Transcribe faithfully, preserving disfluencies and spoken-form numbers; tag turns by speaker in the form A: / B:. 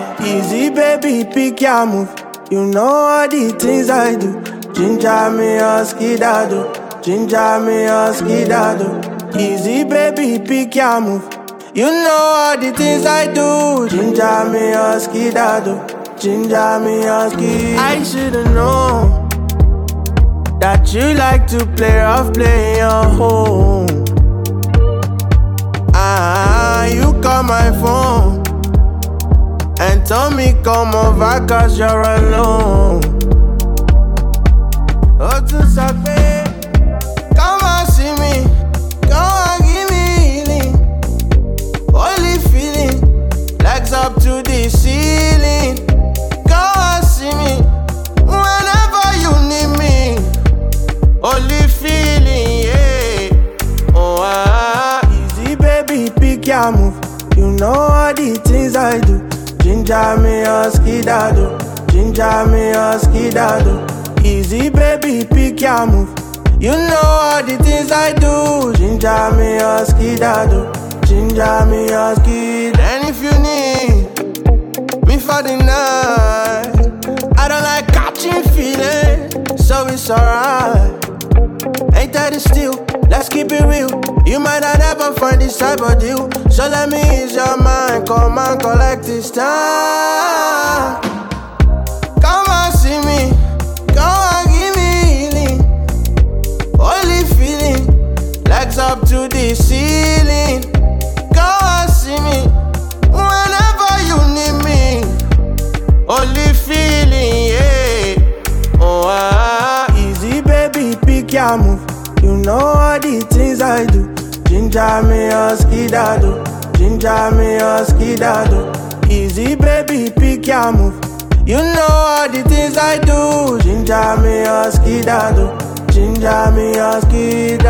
A: Easy baby, pick your move. You know all the things I do. Ginger me or skidado. Ginger me or skidado. Easy baby, pick your move. You know all the things I do. Ginger me or skidado. Ginger me or skidado. I should've known that you like to play rough, play your home. Ah, you call my phone and told me come over cause you're alone. Oh, to Sakwe, come and see me, come and give me healing. Only feeling, legs up to the ceiling. Come and see me, whenever you need me. Only feeling, yeah. Oh, ah, easy baby, pick your move. You know all the things I do. Ginger me or skidado. Ginger me or skidado. Easy baby, pick your move. You know all the things I do. Ginger me or skidado. Ginger me or skid. And if you need me for the night, I don't like catching feeling, so it's alright. Ain't that it still? Let's keep it real. You might not ever find this type of deal, so let me ease your mind. Come and collect this time. Come and see me, come and give me healing. Only feeling, legs up to the ceiling. Come and see me, whenever you need me. Only feeling, yeah. Oh, ah, easy baby, pick your move. You know all the things I do. Ginger me or skidado. Ginger me or skidado. Easy baby, pick your move. You know all the things I do. Ginger me or skidado. Ginger me or skidado.